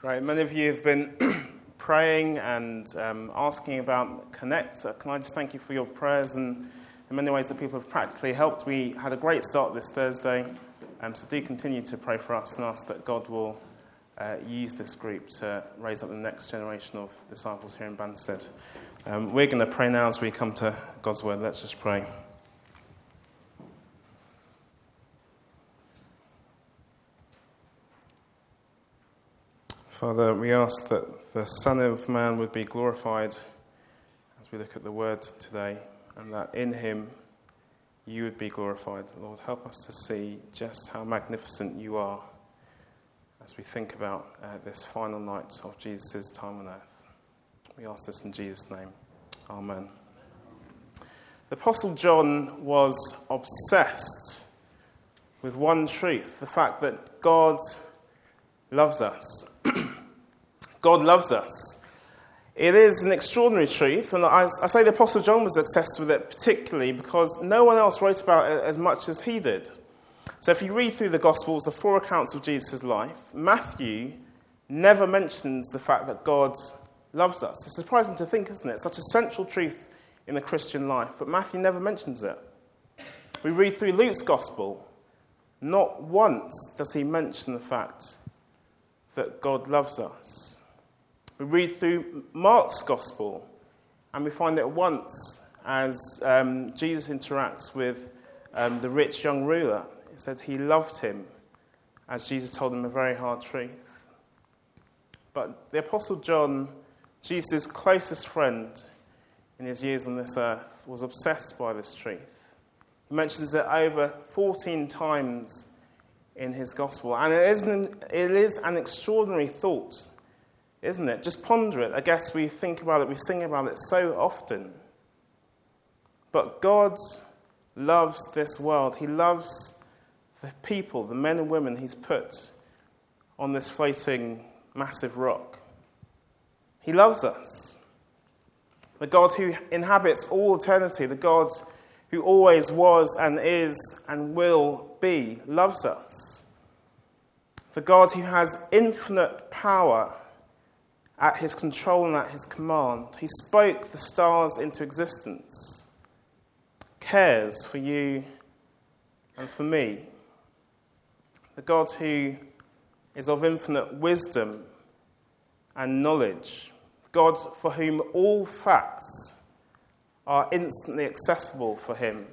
Great. Many of you have been praying and asking about Connect. Can I just thank you for your prayers and in many ways that people have practically helped. We had a great start this Thursday, so do continue to pray for us and ask that God will use this group to raise up the next generation of disciples here in Banstead. We're going to pray now as we come to God's Word. Let's just pray. Father, we ask that the Son of Man would be glorified as we look at the Word today, and that in him you would be glorified. Lord, help us to see just how magnificent you are as we think about this final night of Jesus' time on earth. We ask this in Jesus' name. Amen. The Apostle John was obsessed with one truth, the fact that God loves us. God loves us. It is an extraordinary truth, and I say the Apostle John was obsessed with it particularly because no one else wrote about it as much as he did. So if you read through the Gospels, the four accounts of Jesus' life, Matthew never mentions the fact that God loves us. It's surprising to think, isn't it? It's such a central truth in the Christian life, but Matthew never mentions it. We read through Luke's Gospel, not once does he mention the fact that God loves us. We read through Mark's Gospel, and we find it once as Jesus interacts with the rich young ruler. It said he loved him, as Jesus told him a very hard truth. But the Apostle John, Jesus' closest friend in his years on this earth, was obsessed by this truth. He mentions it over 14 times in his Gospel. And it is an extraordinary thought, isn't it? Just ponder it. I guess we think about it, we sing about it so often. But God loves this world. He loves the people, the men and women he's put on this floating massive rock. He loves us. The God who inhabits all eternity, the God who always was and is and will be, loves us. The God who has infinite power at his control and at his command. He spoke the stars into existence, cares for you and for me. The God who is of infinite wisdom and knowledge. God for whom all facts are instantly accessible for him,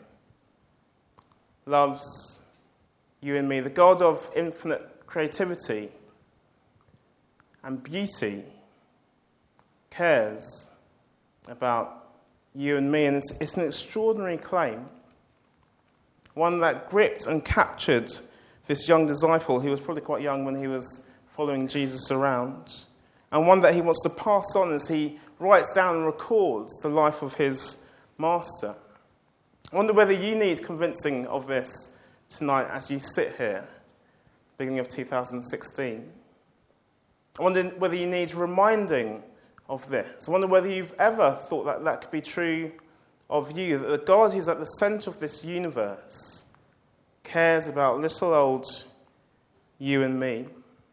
loves you and me. The God of infinite creativity and beauty cares about you and me. And it's an extraordinary claim, one that gripped and captured this young disciple who was probably quite young when he was following Jesus around, and one that he wants to pass on as he writes down and records the life of his master. I wonder whether you need convincing of this tonight as you sit here, beginning of 2016. I wonder whether you need reminding of this. I wonder whether you've ever thought that that could be true of you, that the God who's at the centre of this universe cares about little old you and me.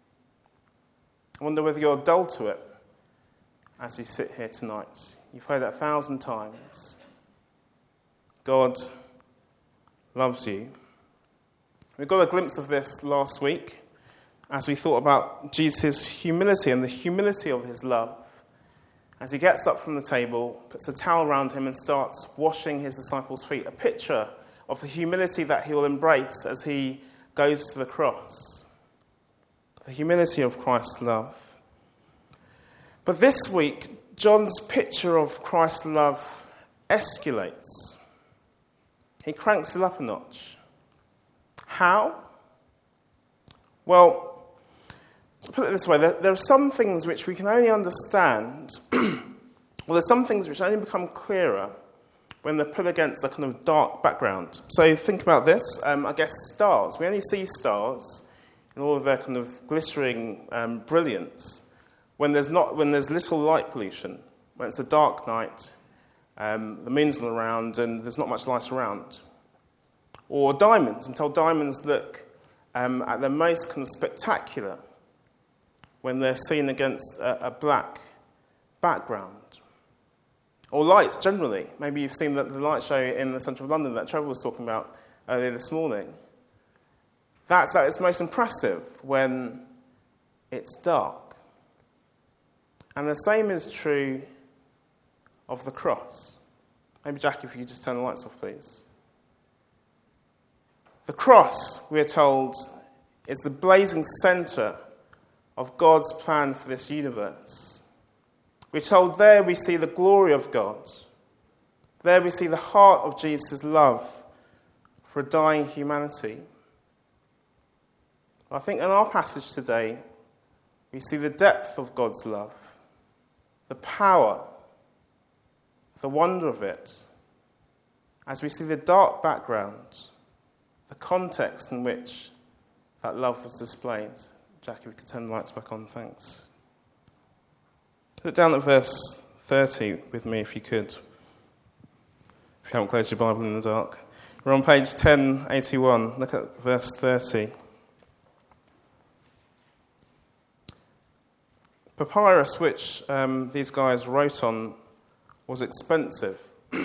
I wonder whether you're dull to it as you sit here tonight. You've heard that 1,000 times. God loves you. We got a glimpse of this last week as we thought about Jesus' humility and the humility of his love. As he gets up from the table, puts a towel around him and starts washing his disciples' feet, a picture of the humility that he will embrace as he goes to the cross. The humility of Christ's love. But this week, John's picture of Christ's love escalates. He cranks it up a notch. How? Well, to put it this way, there are some things which we can only understand, well, there's some things which only become clearer when they're put against a kind of dark background. So think about this. I guess stars. We only see stars in all of their kind of glittering brilliance when there's little light pollution, when it's a dark night, the moon's not around and there's not much light around. Or diamonds. I'm told diamonds look at their most kind of spectacular when they're seen against a black background. Or lights, generally. Maybe you've seen the light show in the centre of London that Trevor was talking about earlier this morning. That's at its most impressive when it's dark. And the same is true of the cross. Maybe, Jackie, if you could just turn the lights off, please. The cross, we are told, is the blazing centre of God's plan for this universe. We're told there we see the glory of God. There we see the heart of Jesus' love for a dying humanity. I think in our passage today, we see the depth of God's love, the power, the wonder of it, as we see the dark background, the context in which that love was displayed. Jackie, we could turn the lights back on, thanks. Look down at verse 30 with me, if you could. If you haven't closed your Bible in the dark. We're on page 1081. Look at verse 30. Papyrus, which these guys wrote on, was expensive.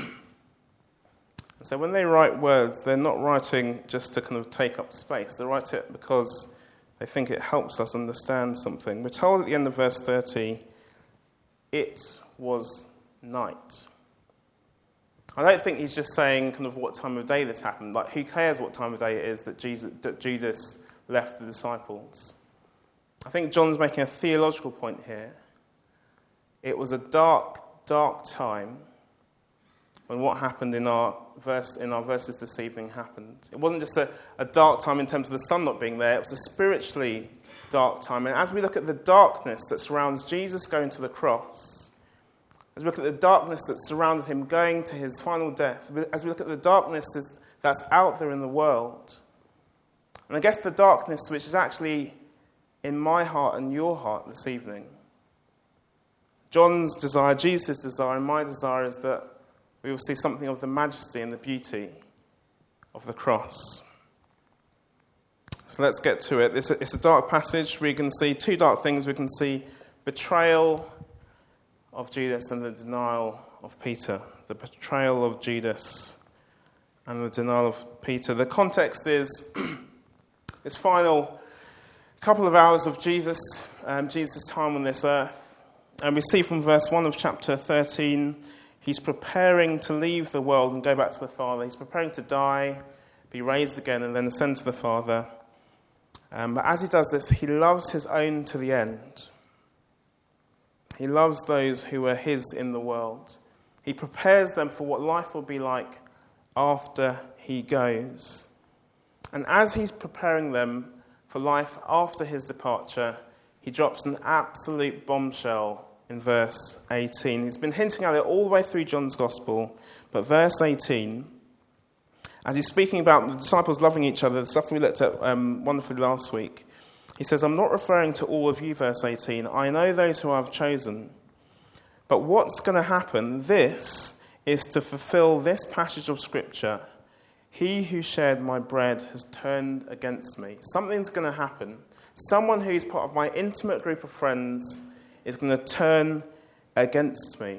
So when they write words, they're not writing just to kind of take up space. They write it because they think it helps us understand something. We're told at the end of verse 30, it was night. I don't think he's just saying kind of what time of day this happened. Like, who cares what time of day it is that Judas left the disciples? I think John's making a theological point here. It was a dark, dark time when what happened in our verses this evening happened. It wasn't just a dark time in terms of the sun not being there. It was a spiritually dark time. And as we look at the darkness that surrounds Jesus going to the cross, as we look at the darkness that surrounded him going to his final death, as we look at the darkness that's out there in the world, and I guess the darkness which is actually in my heart and your heart this evening, John's desire, Jesus' desire, and my desire is that we will see something of the majesty and the beauty of the cross. So let's get to it. It's a dark passage. We can see two dark things. We can see betrayal of Judas and the denial of Peter. The betrayal of Judas and the denial of Peter. The context is this final couple of hours of Jesus' time on this earth. And we see from verse 1 of chapter 13, he's preparing to leave the world and go back to the Father. He's preparing to die, be raised again, and then ascend to the Father. But as he does this, he loves his own to the end. He loves those who are his in the world. He prepares them for what life will be like after he goes. And as he's preparing them for life after his departure, he drops an absolute bombshell in verse 18. He's been hinting at it all the way through John's Gospel, but verse 18, as he's speaking about the disciples loving each other, the stuff we looked at wonderfully last week, he says, I'm not referring to all of you, verse 18. I know those who I've chosen. But what's going to happen, this is to fulfill this passage of Scripture. He who shared my bread has turned against me. Something's going to happen. Someone who's part of my intimate group of friends is going to turn against me.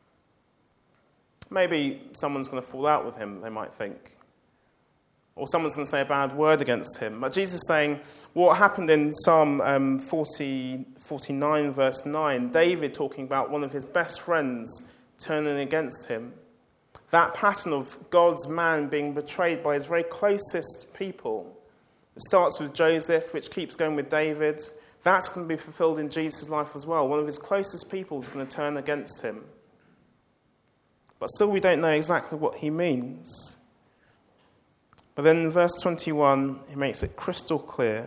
Maybe someone's going to fall out with him, they might think. Or someone's going to say a bad word against him. But Jesus is saying what happened in Psalm 49, verse 9, David talking about one of his best friends turning against him. That pattern of God's man being betrayed by his very closest people. It starts with Joseph, which keeps going with David. That's going to be fulfilled in Jesus' life as well. One of his closest people is going to turn against him. But still we don't know exactly what he means. But then in verse 21, he makes it crystal clear.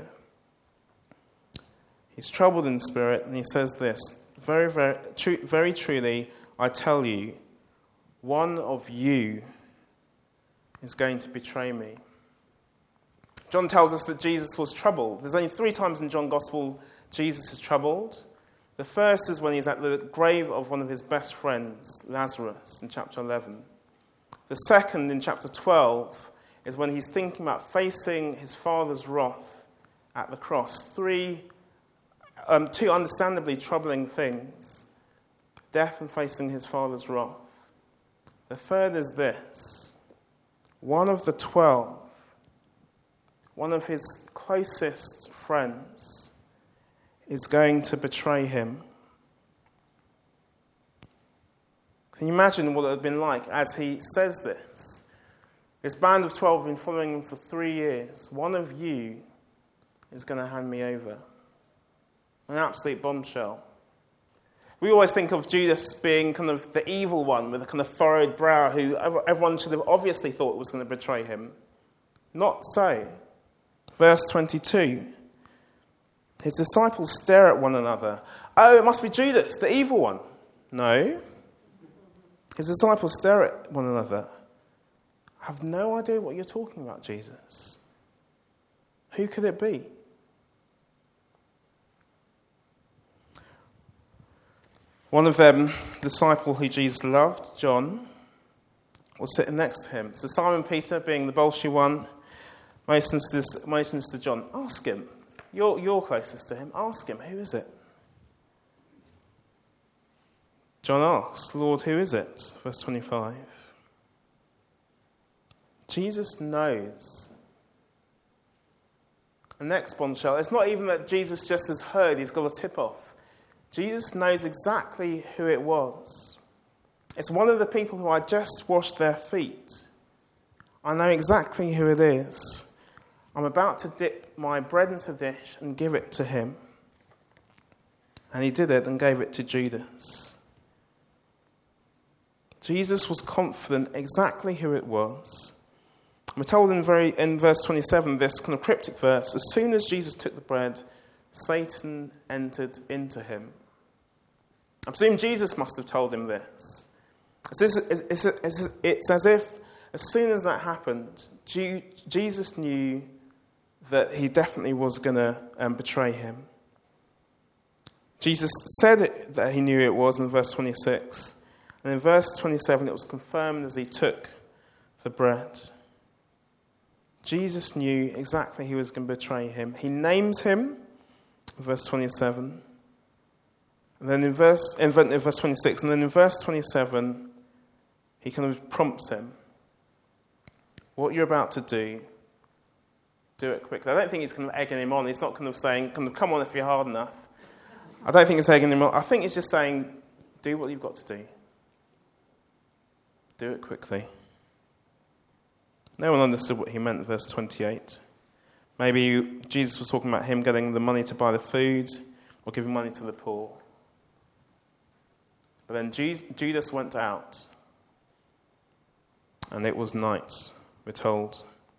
He's troubled in spirit, and he says this, very truly, I tell you, one of you is going to betray me. John tells us that Jesus was troubled. There's only 3 times in John's Gospel Jesus is troubled. The first is when he's at the grave of one of his best friends, Lazarus, in chapter 11. The second, in chapter 12, is when he's thinking about facing his Father's wrath at the cross. 3 two understandably troubling things: death and facing his Father's wrath. The third is this: one of the 12, one of his closest friends, is going to betray him. Can you imagine what it would have been like as he says this? This band of 12 have been following him for 3 years. One of you is going to hand me over. An absolute bombshell. We always think of Judas being kind of the evil one with a kind of furrowed brow who everyone should have obviously thought was going to betray him. Not so. Verse 22. His disciples stare at one another. Oh, it must be Judas, the evil one. No. His disciples stare at one another. I have no idea what you're talking about, Jesus. Who could it be? One of them, the disciple who Jesus loved, John, was sitting next to him. So Simon Peter, being the bolshy one, motions to John, ask him. You're closest to him. Ask him, who is it? John asks, Lord, who is it? Verse 25. Jesus knows. The next bombshell, it's not even that Jesus just has heard, he's got a tip-off. Jesus knows exactly who it was. It's one of the people who I just washed their feet. I know exactly who it is. I'm about to dip my bread into a dish and give it to him. And he did it and gave it to Judas. Jesus was confident exactly who it was. We're told in verse 27, this kind of cryptic verse, as soon as Jesus took the bread, Satan entered into him. I presume Jesus must have told him this. It's as if, as soon as that happened, Jesus knew that he definitely was going to betray him. Jesus said that he knew it was in verse 26. And in verse 27, it was confirmed as he took the bread. Jesus knew exactly who was going to betray him. He names him, in verse 27. And then in verse 26, and then in verse 27, he kind of prompts him. What you're about to do it quickly. I don't think he's kind of egging him on. He's not kind of saying, kind of, come on if you're hard enough. I don't think he's egging him on. I think he's just saying, do what you've got to do. Do it quickly. No one understood what he meant in verse 28. Maybe Jesus was talking about him getting the money to buy the food or giving money to the poor. But then Judas went out, and it was night, we're told.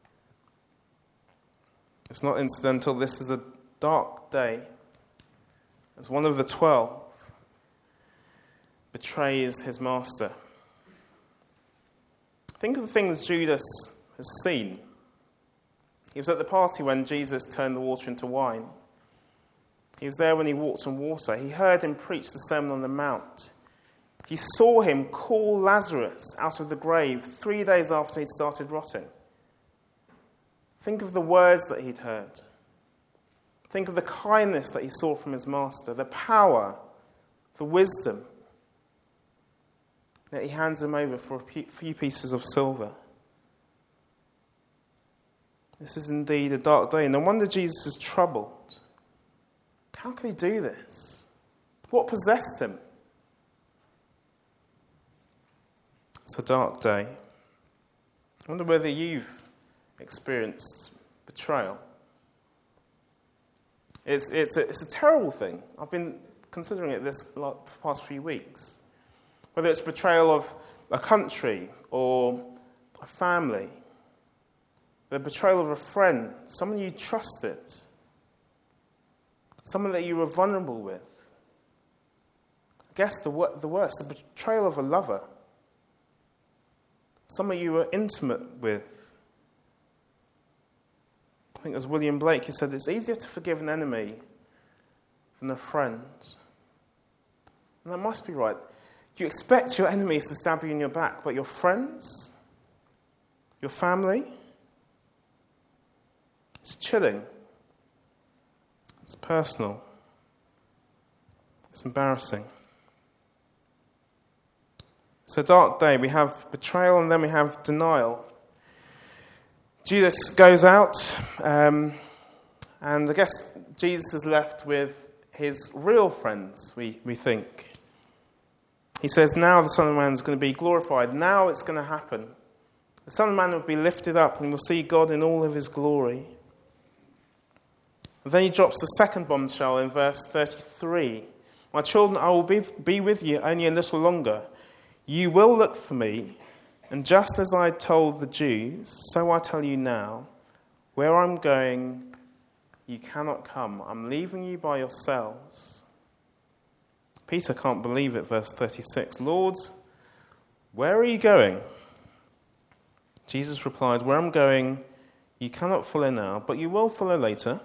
It's not incidental. This is a dark day as one of the 12 betrays his master. Think of the things Judas has seen. He was at the party when Jesus turned the water into wine. He was there when he walked on water. He heard him preach the Sermon on the Mount. He saw him call Lazarus out of the grave 3 days after he'd started rotting. Think of the words that he'd heard. Think of the kindness that he saw from his master, the power, the wisdom. That he hands him over for a few pieces of silver. This is indeed a dark day. No wonder Jesus is troubled. How could he do this? What possessed him? It's a dark day. I wonder whether you've experienced betrayal. It's a terrible thing. I've been considering it for the past few weeks. Whether it's betrayal of a country or a family, the betrayal of a friend, someone you trusted, someone that you were vulnerable with. I guess the worst, the betrayal of a lover, someone you were intimate with. I think as William Blake, he said, it's easier to forgive an enemy than a friend. And that must be right. You expect your enemies to stab you in your back, but your friends, your family, it's chilling. It's personal. It's embarrassing. It's a dark day. We have betrayal and then we have denial. Judas goes out, and I guess Jesus is left with his real friends, we think. He says, now the Son of Man is going to be glorified. Now it's going to happen. The Son of Man will be lifted up and we'll see God in all of his glory. And then he drops the second bombshell in verse 33. My children, I will be with you only a little longer. You will look for me, and just as I told the Jews, so I tell you now, where I'm going, you cannot come. I'm leaving you by yourselves. Peter can't believe it, verse 36. Lord, where are you going? Jesus replied, where I'm going, you cannot follow now, but you will follow later.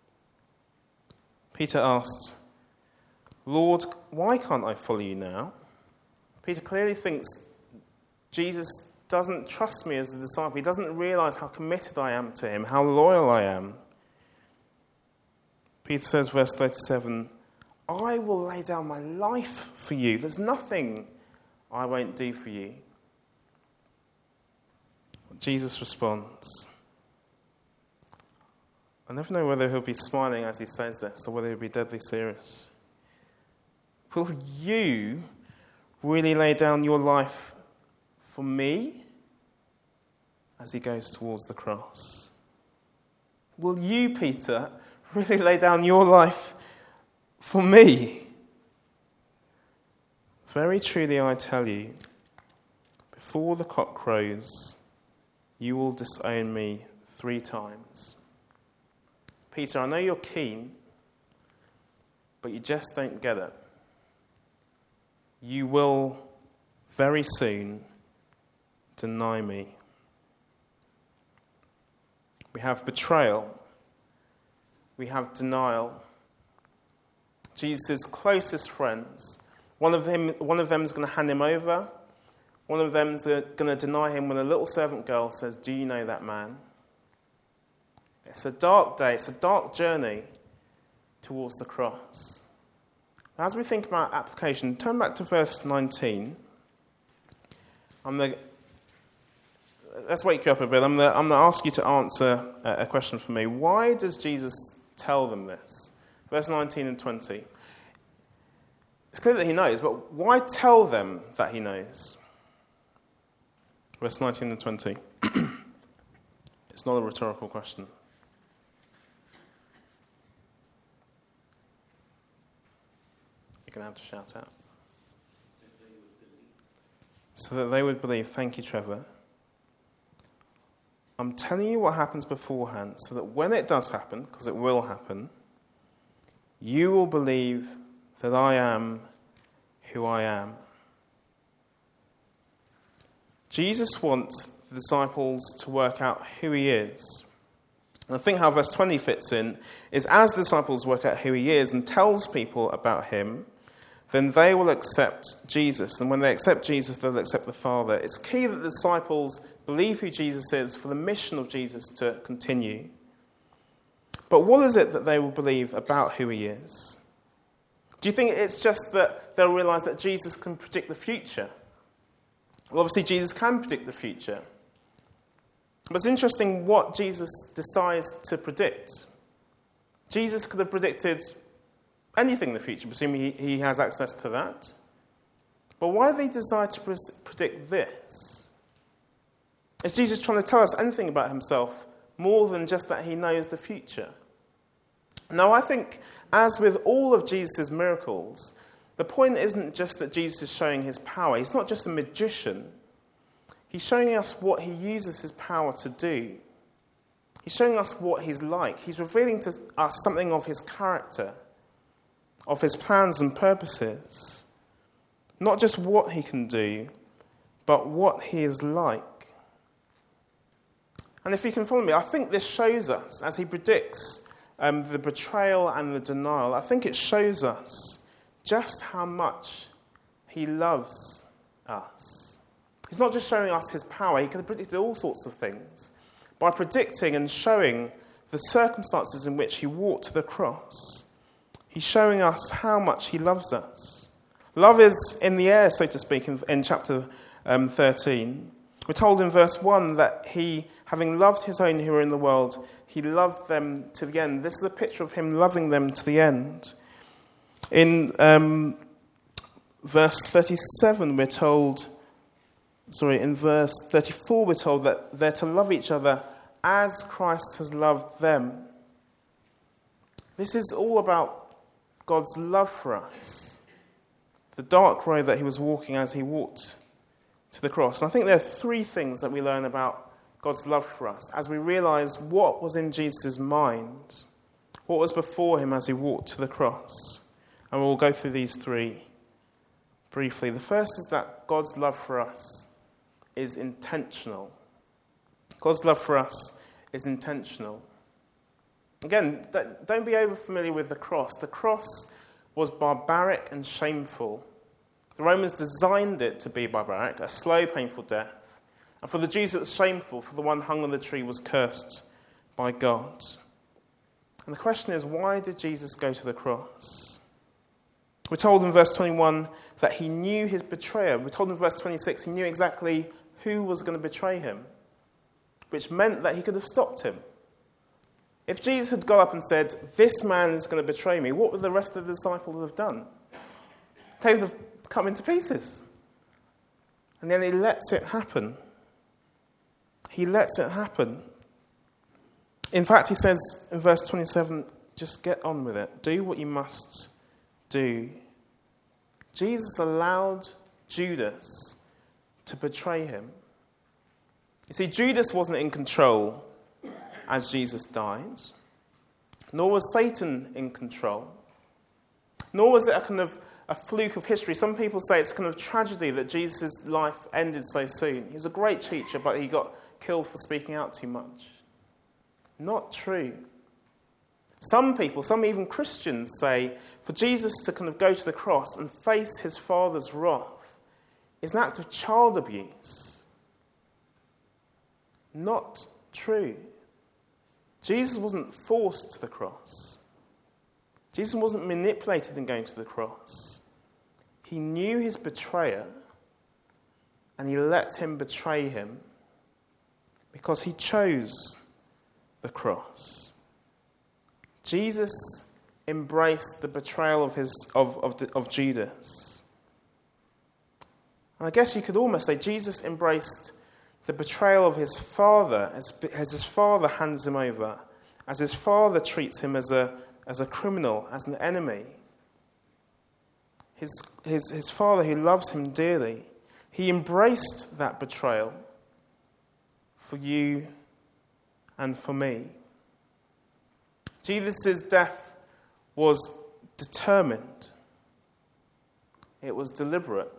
Peter asked, Lord, why can't I follow you now? Peter clearly thinks Jesus doesn't trust me as a disciple. He doesn't realize how committed I am to him, how loyal I am. Peter says, verse 37, I will lay down my life for you. There's nothing I won't do for you. Jesus responds. I never know whether he'll be smiling as he says this or whether he'll be deadly serious. Will you really lay down your life for me? As he goes towards the cross. Will you, Peter, really lay down your life for me? Very truly I tell you, before the cock crows, you will disown me 3 times. Peter, I know you're keen, but you just don't get it. You will very soon deny me. We have betrayal. We have denial. Jesus' closest friends. One of them is going to hand him over. One of them is going to deny him when a little servant girl says, do you know that man? It's a dark day. It's a dark journey towards the cross. As we think about application, turn back to verse 19. Let's wake you up a bit. I'm going to ask you to answer a question for me. Why does Jesus tell them this? Verse 19 and 20. It's clear that he knows, but why tell them that he knows? Verse 19 and 20. It's not a rhetorical question. You're going to have to shout out. So that they would believe. Thank you, Trevor. I'm telling you what happens beforehand, so that when it does happen, because it will happen, you will believe that I am who I am. Jesus wants the disciples to work out who he is. And I think how verse 20 fits in is as the disciples work out who he is and tells people about him, then they will accept Jesus. And when they accept Jesus, they'll accept the Father. It's key that the disciples believe who Jesus is for the mission of Jesus to continue. But what is it that they will believe about who he is? Do you think it's just that they'll realize that Jesus can predict the future? Well, obviously, Jesus can predict the future. But it's interesting what Jesus decides to predict. Jesus could have predicted anything in the future, presumably he has access to that. But why do they decide to predict this? Is Jesus trying to tell us anything about himself more than just that he knows the future? Now, I think, as with all of Jesus' miracles, the point isn't just that Jesus is showing his power. He's not just a magician. He's showing us what he uses his power to do. He's showing us what he's like. He's revealing to us something of his character, of his plans and purposes. Not just what he can do, but what he is like. And if you can follow me, I think this shows us, as he predicts the betrayal and the denial, I think it shows us just how much he loves us. He's not just showing us his power, he could have predicted all sorts of things. By predicting and showing the circumstances in which he walked to the cross, He's showing us how much he loves us. Love is in the air, so to speak, in chapter 13. We're told in verse 1 that he, having loved his own who were in the world, he loved them to the end. This is a picture of him loving them to the end. In verse 37, in verse 34, we're told that they're to love each other as Christ has loved them. This is all about God's love for us. The dark road that he was walking as he walked to the cross. And I think there are three things that we learn about God's love for us as we realize what was in Jesus' mind, what was before him as he walked to the cross. And we'll go through these three briefly. The first is that God's love for us is intentional. God's love for us is intentional. Again, don't be over familiar with the cross. The cross was barbaric and shameful. The Romans designed it to be barbaric, a slow, painful death. And for the Jews it was shameful, for the one hung on the tree was cursed by God. And the question is, why did Jesus go to the cross? We're told in verse 21 that he knew his betrayer. We're told in verse 26 he knew exactly who was going to betray him, which meant that he could have stopped him. If Jesus had got up and said, this man is going to betray me, what would the rest of the disciples have done? They would have come into pieces. And then he lets it happen. He lets it happen. In fact, he says in verse 27, just get on with it. Do what you must do. Jesus allowed Judas to betray him. You see, Judas wasn't in control as Jesus died, nor was Satan in control, nor was it a kind of a fluke of history. Some people say it's a kind of tragedy that Jesus' life ended so soon. He was a great teacher, but he got killed for speaking out too much. Not true. Some people, some even Christians, say for Jesus to kind of go to the cross and face his Father's wrath is an act of child abuse. Not true. Jesus wasn't forced to the cross. Jesus wasn't manipulated in going to the cross. He knew his betrayer and he let him betray him because he chose the cross. Jesus embraced the betrayal of Judas. And I guess you could almost say Jesus embraced the betrayal of his father as his father hands him over, as his father treats him as a criminal, as an enemy. His father who loves him dearly, he embraced that betrayal for you and for me. Jesus' death was determined. It was deliberate.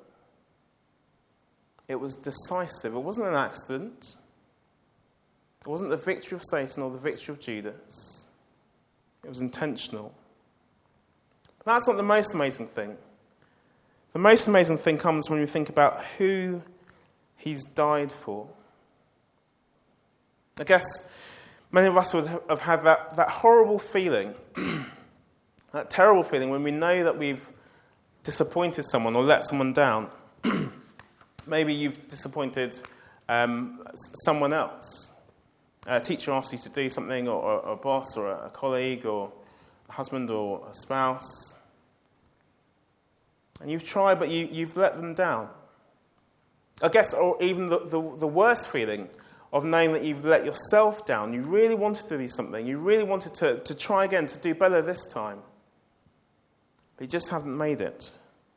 It was decisive. It wasn't an accident. It wasn't the victory of Satan or the victory of Judas. It was intentional. But that's not the most amazing thing. The most amazing thing comes when we think about who he's died for. I guess many of us would have had that horrible feeling, that terrible feeling when we know that we've disappointed someone or let someone down. Maybe you've disappointed someone else. A teacher asks you to do something, or a boss, or a colleague, or a husband, or a spouse. And you've tried, but you've let them down. I guess, or even the worst feeling of knowing that you've let yourself down. You really wanted to do something. You really wanted to try again, to do better this time. But you just haven't made it.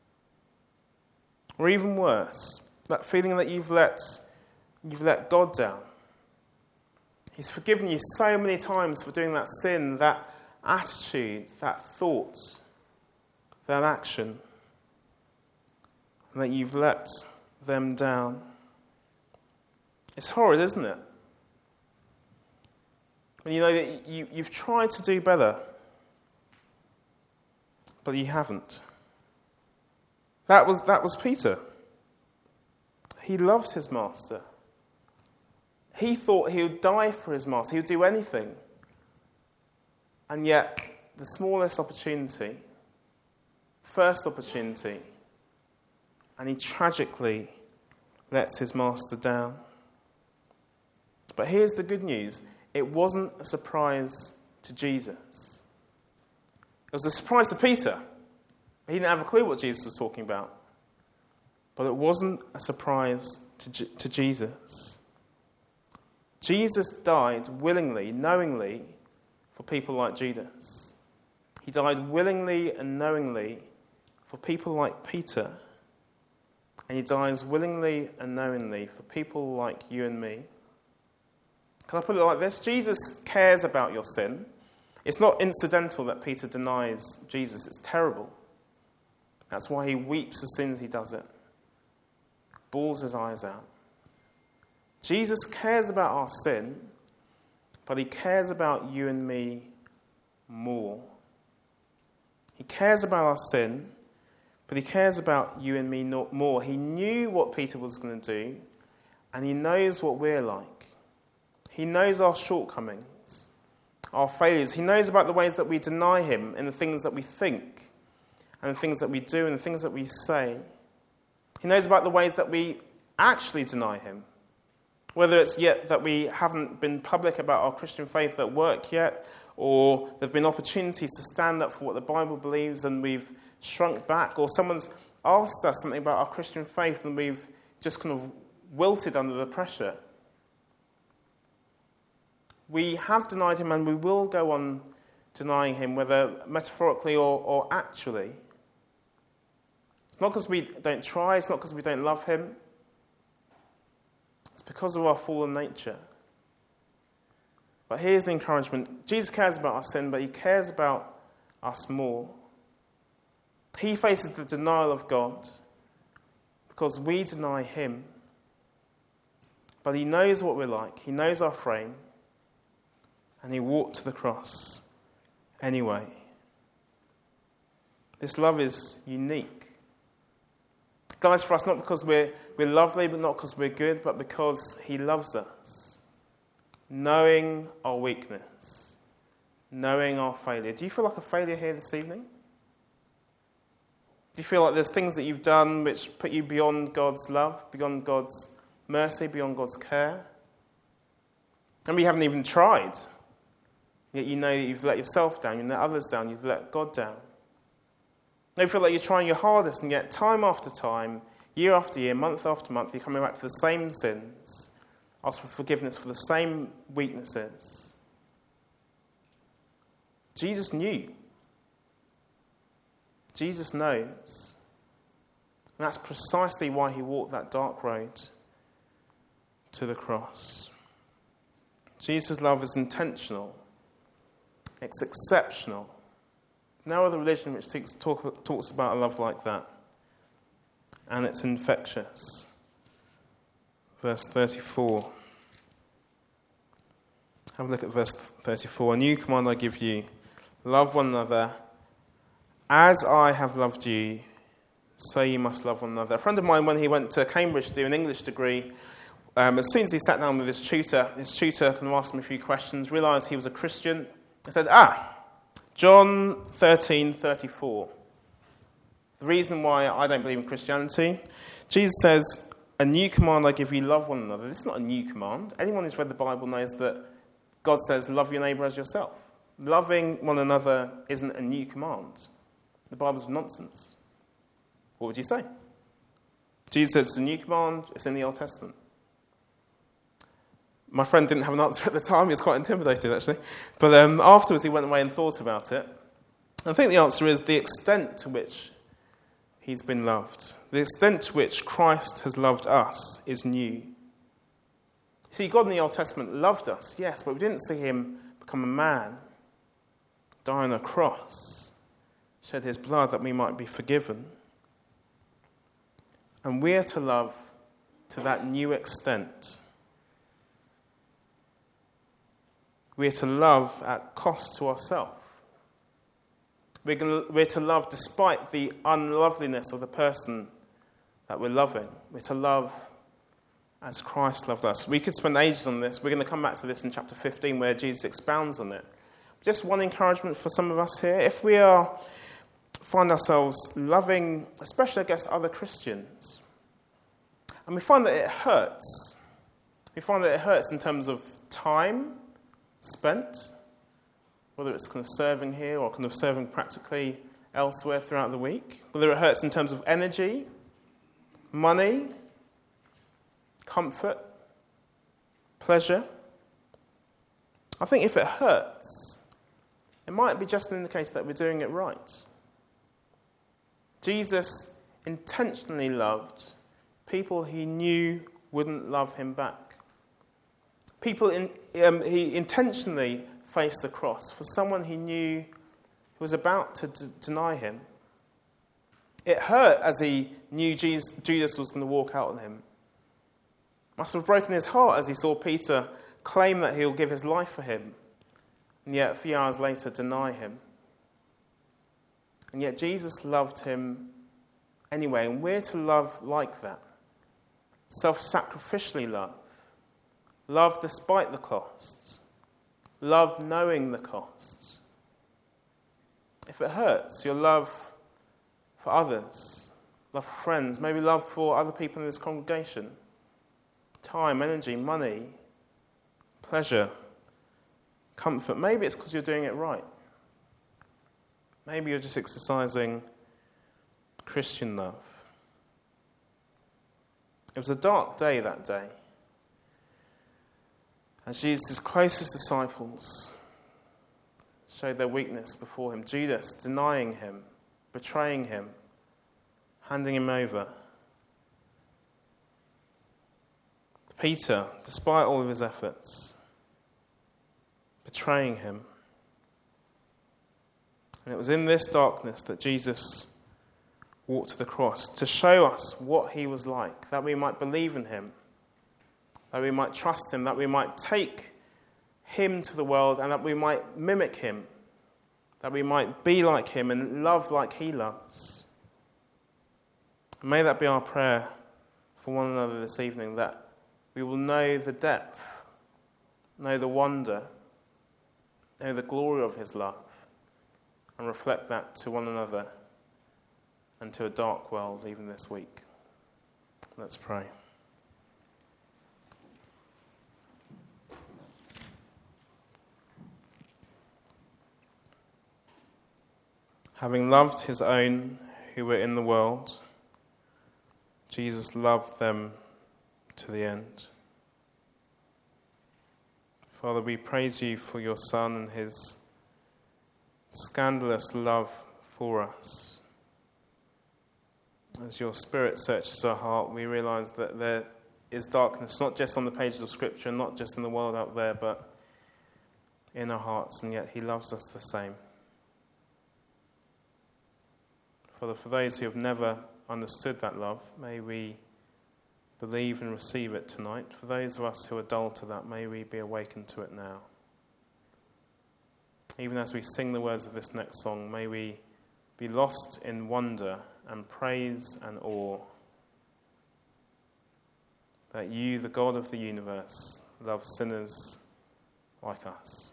Or even worse, that feeling that you've let God down. He's forgiven you so many times for doing that sin, that attitude, that thought, that action, and that you've let them down. It's horrid, isn't it? When you know that you've tried to do better, but you haven't. That was Peter. He loved his master. He thought he would die for his master. He would do anything. And yet, the smallest opportunity, first opportunity, and he tragically lets his master down. But here's the good news. It wasn't a surprise to Jesus. It was a surprise to Peter. He didn't have a clue what Jesus was talking about. But it wasn't a surprise to Jesus. Jesus died willingly, knowingly, for people like Judas. He died willingly and knowingly for people like Peter. And he dies willingly and knowingly for people like you and me. Can I put it like this? Jesus cares about your sin. It's not incidental that Peter denies Jesus. It's terrible. That's why he weeps as soon as he does it. Bawls his eyes out. Jesus cares about our sin, but he cares about you and me more. He cares about our sin, but he cares about you and me more. He knew what Peter was going to do, and he knows what we're like. He knows our shortcomings, our failures. He knows about the ways that we deny him in the things that we think, and the things that we do, and the things that we say. He knows about the ways that we actually deny him. Whether it's yet that we haven't been public about our Christian faith at work yet, or there have been opportunities to stand up for what the Bible believes and we've shrunk back, or someone's asked us something about our Christian faith and we've just kind of wilted under the pressure. We have denied him and we will go on denying him, whether metaphorically or actually. It's not because we don't try, it's not because we don't love him. It's because of our fallen nature. But here's the encouragement. Jesus cares about our sin, but he cares about us more. He faces the denial of God because we deny him. But he knows what we're like. He knows our frame. And he walked to the cross anyway. This love is unique. It dies for us not because we're lovely, but not because we're good, but because he loves us. Knowing our weakness. Knowing our failure. Do you feel like a failure here this evening? Do you feel like there's things that you've done which put you beyond God's love, beyond God's mercy, beyond God's care? And we haven't even tried. Yet you know that you've let yourself down, you've let others down, you've let God down. Maybe you feel like you're trying your hardest, and yet time after time, year after year, month after month, you're coming back to the same sins, asking for forgiveness for the same weaknesses. Jesus knew. Jesus knows. And that's precisely why he walked that dark road to the cross. Jesus' love is intentional. It's exceptional. No other religion which talks about a love like that. And it's infectious. Verse 34. Have a look at verse 34. A new command I give you. Love one another. As I have loved you, so you must love one another. A friend of mine, when he went to Cambridge to do an English degree, as soon as he sat down with his tutor kind of asked him a few questions, realised he was a Christian. He said, John 13:34. The reason why I don't believe in Christianity, Jesus says, a new command I give you, love one another. This is not a new command. Anyone who's read the Bible knows that God says, love your neighbour as yourself. Loving one another isn't a new command. The Bible's nonsense. What would you say? Jesus says it's a new command, it's in the Old Testament. My friend didn't have an answer at the time. He was quite intimidated, actually. But afterwards, he went away and thought about it. I think the answer is the extent to which he's been loved. The extent to which Christ has loved us is new. You see, God in the Old Testament loved us, yes, but we didn't see him become a man, die on a cross, shed his blood that we might be forgiven. And we're to love to that new extent. We're to love at cost to ourselves. We're to love despite the unloveliness of the person that we're loving. We're to love as Christ loved us. We could spend ages on this. We're going to come back to this in chapter 15 where Jesus expounds on it. Just one encouragement for some of us here. If we find ourselves loving, especially, I guess, other Christians, and we find that it hurts. We find that it hurts in terms of time spent, whether it's kind of serving here or kind of serving practically elsewhere throughout the week. Whether it hurts in terms of energy, money, comfort, pleasure. I think if it hurts, it might be just an indication that we're doing it right. Jesus intentionally loved people he knew wouldn't love him back. He intentionally faced the cross for someone he knew who was about to deny him. It hurt as he knew Judas was going to walk out on him. Must have broken his heart as he saw Peter claim that he'll give his life for him, and yet a few hours later deny him. And yet Jesus loved him anyway, and we're to love like that. Self-sacrificially love. Love despite the costs. Love knowing the costs. If it hurts, your love for others, love for friends, maybe love for other people in this congregation, time, energy, money, pleasure, comfort, maybe it's because you're doing it right. Maybe you're just exercising Christian love. It was a dark day that day. As Jesus' closest disciples showed their weakness before him, Judas denying him, betraying him, handing him over. Peter, despite all of his efforts, betraying him. And it was in this darkness that Jesus walked to the cross to show us what he was like, that we might believe in him, that we might trust him, that we might take him to the world, and that we might mimic him, that we might be like him and love like he loves. And may that be our prayer for one another this evening, that we will know the depth, know the wonder, know the glory of his love, and reflect that to one another and to a dark world even this week. Let's pray. Having loved his own who were in the world, Jesus loved them to the end. Father, we praise you for your Son and his scandalous love for us. As your Spirit searches our heart, we realise that there is darkness, not just on the pages of Scripture, not just in the world out there, but in our hearts, and yet he loves us the same. Father, for those who have never understood that love, may we believe and receive it tonight. For those of us who are dull to that, may we be awakened to it now. Even as we sing the words of this next song, may we be lost in wonder and praise and awe that you, the God of the universe, love sinners like us.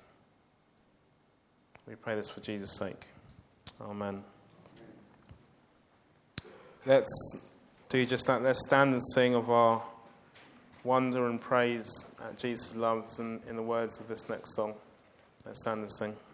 We pray this for Jesus' sake. Amen. Let's do just that. Let's stand and sing of our wonder and praise at Jesus' loves in the words of this next song. Let's stand and sing.